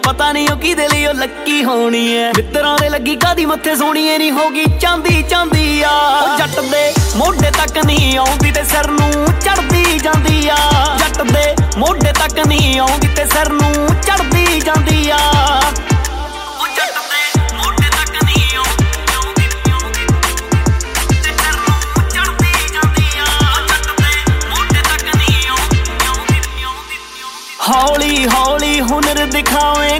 ਪਤਾ ਨਹੀਂ ਉਹ ਕਿਹਦੇ ਲਈ ਉਹ ਲੱਕੀ ਹੋਣੀ ਐ। ਮਿੱਤਰਾਂ ਦੇ ਲੱਗੀ ਕਾਦੀ ਮੱਥੇ ਸੋਹਣੀਏ ਨੀ ਹੋਗੀ ਚਾਂਦੀ ਚਾਂਦੀ ਆ। ਉਹ ਜੱਟ ਦੇ ਮੋਢੇ ਤੱਕ ਨਹੀਂ ਆਉਂਦੀ ਤੇ ਸਿਰ ਨੂੰ ਚੜਦੀ ਜਾਂਦੀ ਆ। ਜੱਟ ਦੇ ਮੋਢੇ ਤੱਕ ਨਹੀਂ ਆਉਂਦੀ ਤੇ ਸਿਰ ਨੂੰ ਚੜਦੀ ਜਾਂਦੀ ਆ। ਉਹ ਜੱਟ ਦੇ ਮੋਢੇ ਤੱਕ ਨਹੀਂ ਆਉਂਦੀ ਤੇ ਸਿਰ ਨੂੰ ਚੜਦੀ ਜਾਂਦੀ ਆ। ਜੱਟ ਦੇ ਮੋਢੇ ਤੱਕ ਨਹੀਂ ਆਉਂਦੀ। ਹੌਲੀ ਹੌਲੀ ਹੁਨਰ ਦਿਖਾਵੇਂ